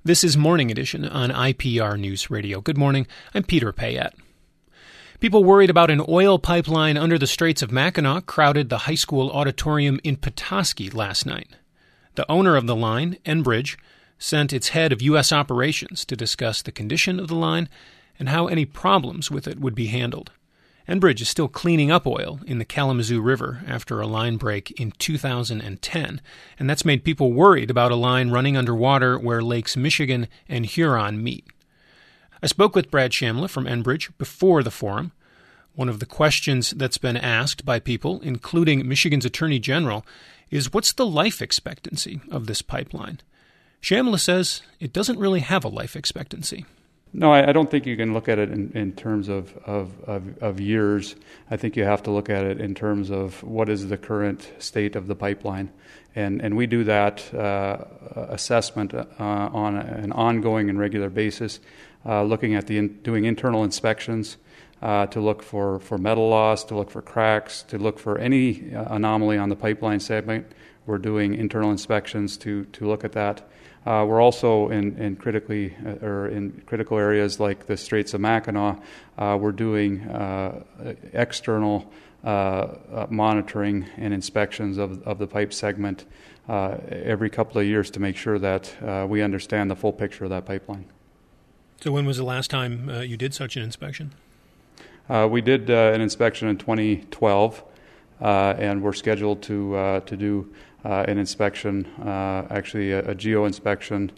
This is Morning Edition on IPR News Radio. Good morning. I'm Peter Payette. People worried about an oil pipeline under the Straits of Mackinac crowded the high school auditorium in Petoskey last night. The owner of the line, Enbridge, sent its head of U.S. operations to discuss the condition of the line and how any problems with it would be handled. Enbridge is still cleaning up oil in the Kalamazoo River after a line break in 2010, and that's made people worried about a line running underwater where Lakes Michigan and Huron meet. I spoke with Brad Shamla from Enbridge before the forum. One of the questions that's been asked by people, including Michigan's Attorney General, is what's the life expectancy of this pipeline? Shamla says it doesn't really have a life expectancy. No, I don't think you can look at it in terms of years. I think you have to look at it in terms of what is the current state of the pipeline. And we do that assessment on an ongoing and regular basis, looking at doing internal inspections to look for metal loss, to look for cracks, to look for any anomaly on the pipeline segment. We're doing internal inspections to look at that. We're also in critical areas like the Straits of Mackinac. We're doing external monitoring and inspections of the pipe segment every couple of years to make sure that we understand the full picture of that pipeline. So when was the last time you did such an inspection? We did an inspection in 2012, and we're scheduled to do an inspection, actually a geo inspection,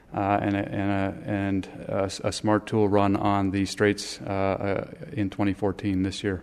and a smart tool run on the Straits in 2014 this year.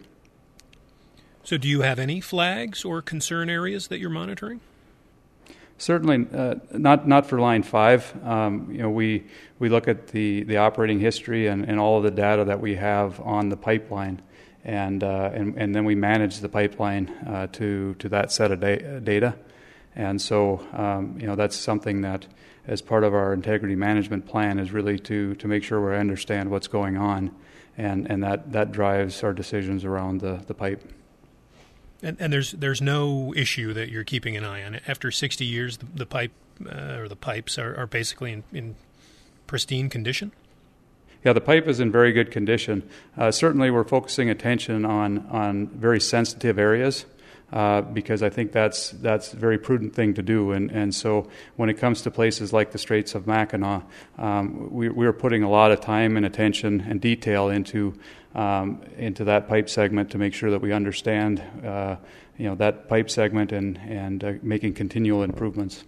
So do you have any flags or concern areas that you're monitoring? Certainly not for Line 5. We look at the operating history and all of the data that we have on the pipeline, and then we manage the pipeline to that set of data. And so, that's something that, as part of our integrity management plan, is really to make sure we understand what's going on, and that drives our decisions around the pipe. And there's no issue that you're keeping an eye on. After 60 years, the pipe or the pipes are basically in pristine condition? Yeah, the pipe is in very good condition. Certainly, we're focusing attention on very sensitive areas. Because I think that's a very prudent thing to do. And so when it comes to places like the Straits of Mackinac, we're putting a lot of time and attention and detail into that pipe segment to make sure that we understand that pipe segment and making continual improvements.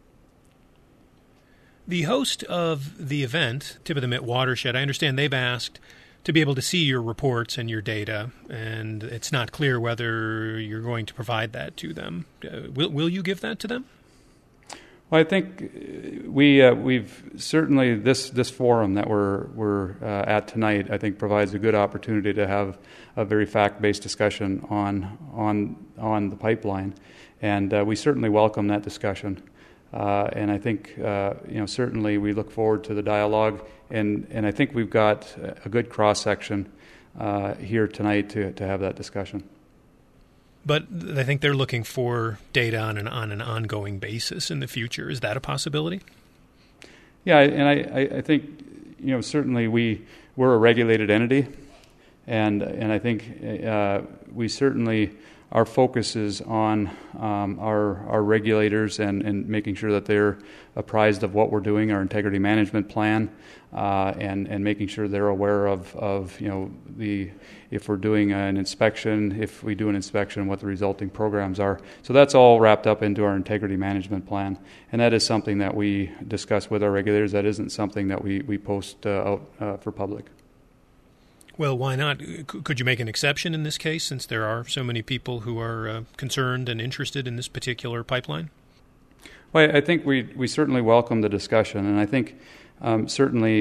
The host of the event, Tip of the Mitt Watershed, I understand they've asked to be able to see your reports and your data, and it's not clear whether you're going to provide that to them. Will you give that to them? Well, I think we've certainly this forum that we're at tonight, I think, provides a good opportunity to have a very fact-based discussion on the pipeline, and we certainly welcome that discussion. And I think certainly we look forward to the dialogue, and I think we've got a good cross-section here tonight to have that discussion. But I think they're looking for data on an ongoing basis in the future. Is that a possibility? Yeah, and I think certainly we're a regulated entity, and I think we certainly. Our focus is on our regulators and making sure that they're apprised of what we're doing, our integrity management plan, and making sure they're aware of if we're doing an inspection, if we do an inspection, what the resulting programs are. So that's all wrapped up into our integrity management plan, and that is something that we discuss with our regulators. That isn't something that we post out for public. Well, why not? Could you make an exception in this case, since there are so many people who are concerned and interested in this particular pipeline? Well, I think we certainly welcome the discussion, and I think certainly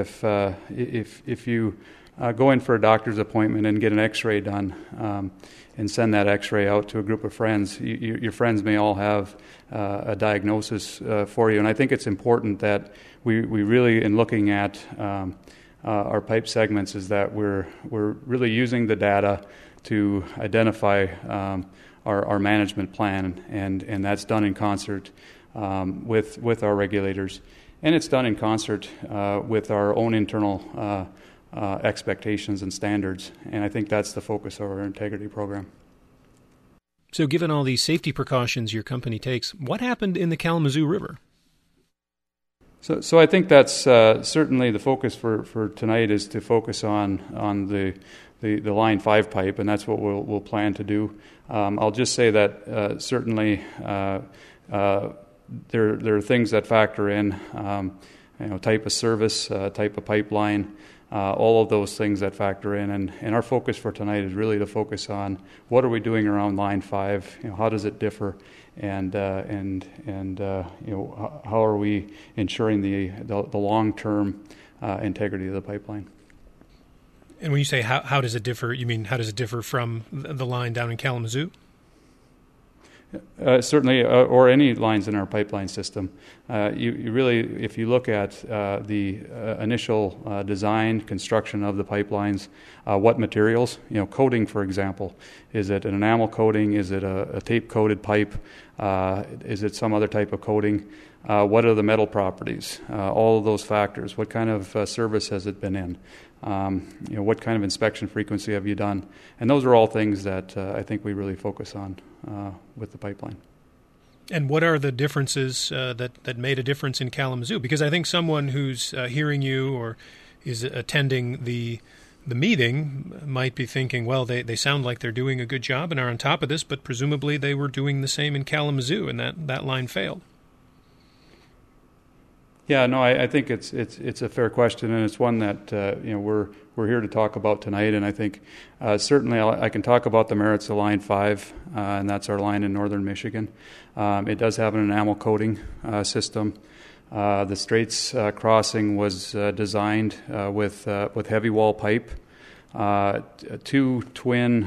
if you go in for a doctor's appointment and get an X-ray done and send that X-ray out to a group of friends, your friends may all have a diagnosis for you, and I think it's important that we really, in looking at our pipe segments, is that we're really using the data to identify our management plan, and that's done in concert with our regulators. and it's done in concert with our own internal expectations and standards. And I think that's the focus of our integrity program. So given all these safety precautions your company takes, what happened in the Kalamazoo River? So I think that's certainly the focus for tonight is to focus on the Line 5 pipe, and that's what we'll plan to do. I'll just say that certainly there are things that factor in, type of service, type of pipeline, all of those things that factor in. And our focus for tonight is really to focus on what are we doing around Line 5, how does it differ, and how are we ensuring the long-term integrity of the pipeline. And when you say how does it differ, you mean how does it differ from the line down in Kalamazoo? Certainly, or any lines in our pipeline system. You really, if you look at the initial design, construction of the pipelines, what materials, coating, for example, is it an enamel coating? Is it a tape-coated pipe? Is it some other type of coating? What are the metal properties? All of those factors. What kind of service has it been in? What kind of inspection frequency have you done? And those are all things that I think we really focus on with the pipeline. And what are the differences that made a difference in Kalamazoo? Because I think someone who's hearing you or is attending the meeting might be thinking, well, they sound like they're doing a good job and are on top of this, but presumably they were doing the same in Kalamazoo and that line failed. Yeah, no, I think it's a fair question, and it's one that we're here to talk about tonight. And I think certainly I can talk about the merits of Line 5, and that's our line in northern Michigan. It does have an enamel coating system. The Straits crossing was designed with heavy wall pipe, a twin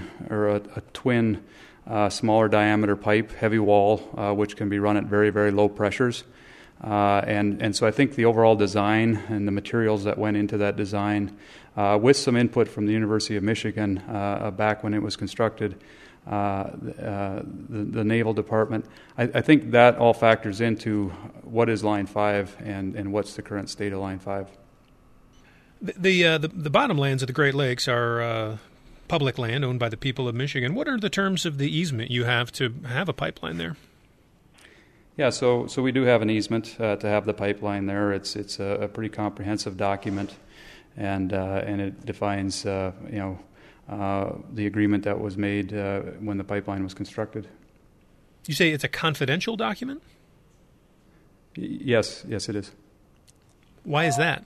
smaller diameter pipe, heavy wall, which can be run at very, very low pressures. And so I think the overall design and the materials that went into that design, with some input from the University of Michigan back when it was constructed, the Naval Department, I think that all factors into what is Line 5 and what's the current state of Line 5. The bottomlands of the Great Lakes are public land owned by the people of Michigan. What are the terms of the easement you have to have a pipeline there? Yeah, so we do have an easement to have the pipeline there. It's a pretty comprehensive document, and it defines the agreement that was made when the pipeline was constructed. You say it's a confidential document? Yes, it is. Why is that?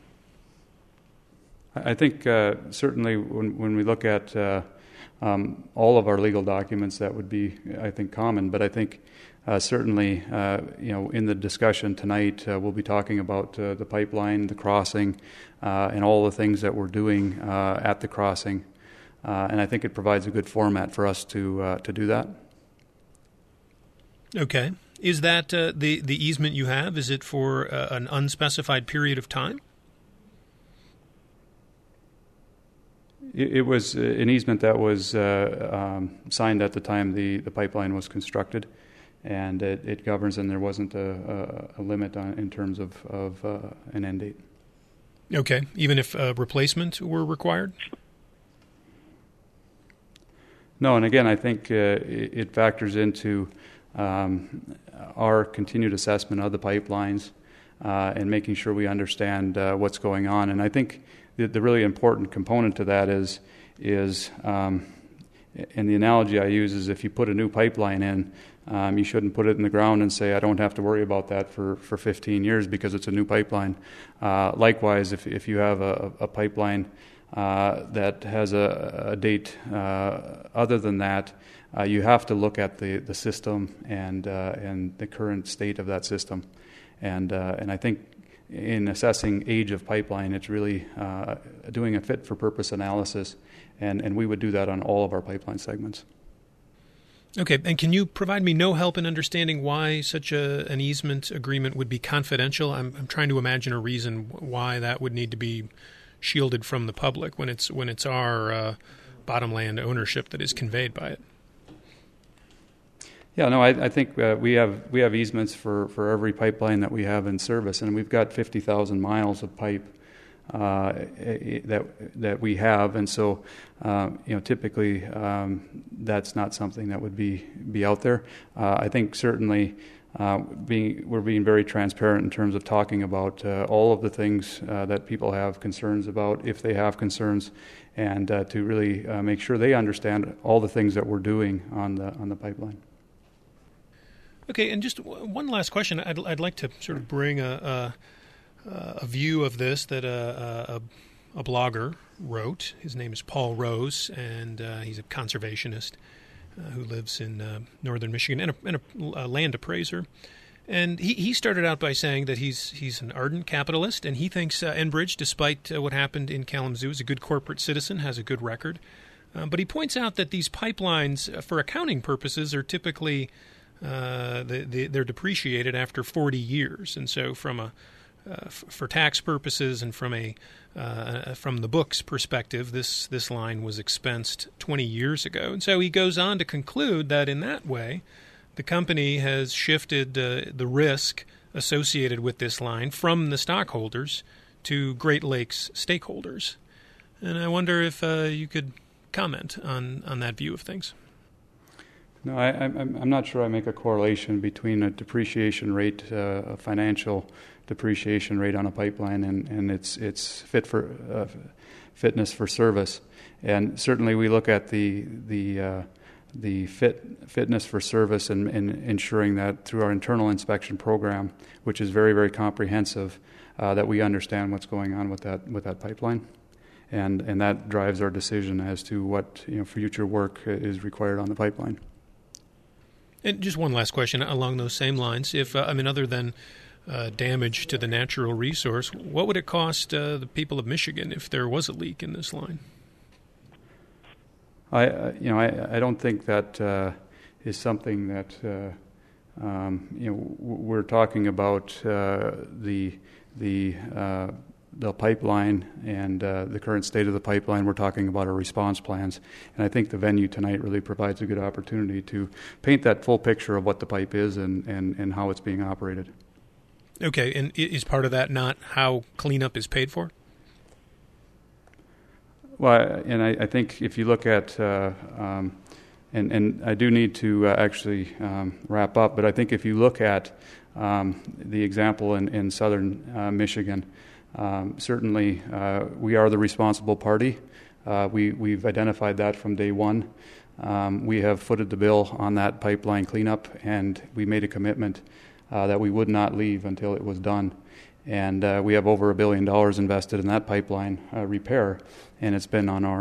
I think certainly when we look at all of our legal documents, that would be, I think, common. But I think certainly, in the discussion tonight, we'll be talking about the pipeline, the crossing, and all the things that we're doing at the crossing. And I think it provides a good format for us to do that. Okay. Is that the easement you have? Is it for an unspecified period of time? It was an easement that was signed at the time the pipeline was constructed, and it governs, and there wasn't a limit in terms of an end date. Okay, even if a replacement were required? No, and again, I think it factors into our continued assessment of the pipelines and making sure we understand what's going on. And I think the really important component to that is and the analogy I use is if you put a new pipeline in, you shouldn't put it in the ground and say, I don't have to worry about that for 15 years because it's a new pipeline. Likewise, if you have a pipeline that has a date other than that, you have to look at the system and the current state of that system. And I think in assessing age of pipeline, it's really doing a fit-for-purpose analysis, and we would do that on all of our pipeline segments. Okay, and can you provide me no help in understanding why such an easement agreement would be confidential? I'm trying to imagine a reason why that would need to be shielded from the public when it's our bottomland ownership that is conveyed by it. Yeah, no, I think we have easements for every pipeline that we have in service, and we've got 50,000 miles of pipe that we have, and so typically that's not something that would be out there. I think certainly we're being very transparent in terms of talking about all of the things that people have concerns about, if they have concerns, and to really make sure they understand all the things that we're doing on the pipeline. Okay, and just one last question. I'd like to sort of bring a view of this that a blogger wrote. His name is Paul Rose, and he's a conservationist who lives in northern Michigan and a land appraiser. And he started out by saying that he's an ardent capitalist, and he thinks Enbridge, despite what happened in Kalamazoo, is a good corporate citizen, has a good record. But he points out that these pipelines, for accounting purposes, are typically they're depreciated after 40 years, and so for tax purposes and from the book's perspective, this line was expensed 20 years ago. And so he goes on to conclude that in that way, the company has shifted the risk associated with this line from the stockholders to Great Lakes stakeholders. And I wonder if you could comment on that view of things. No, I'm not sure I make a correlation between a depreciation rate, a financial depreciation rate on a pipeline, and its fitness for service. And certainly, we look at the fitness for service and ensuring that through our internal inspection program, which is very, very comprehensive, that we understand what's going on with that pipeline, and that drives our decision as to what future work is required on the pipeline. And just one last question along those same lines. If other than damage to the natural resource, what would it cost the people of Michigan if there was a leak in this line? I don't think that is something that we're talking about the pipeline and the current state of the pipeline. We're talking about our response plans, and I think the venue tonight really provides a good opportunity to paint that full picture of what the pipe is and how it's being operated. Okay, and is part of that not how cleanup is paid for? Well, and I think if you look at, and I do need to actually wrap up, but I think if you look at the example in southern Michigan, certainly we are the responsible party. We've identified that from day one. We have footed the bill on that pipeline cleanup, and we made a commitment that we would not leave until it was done. And we have over $1 billion invested in that pipeline repair, and it's been on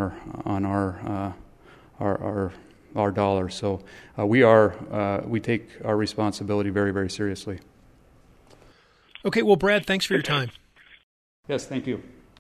our dollars. So we take our responsibility very, very seriously. Okay, well, Brad, thanks for your time. Yes, thank you.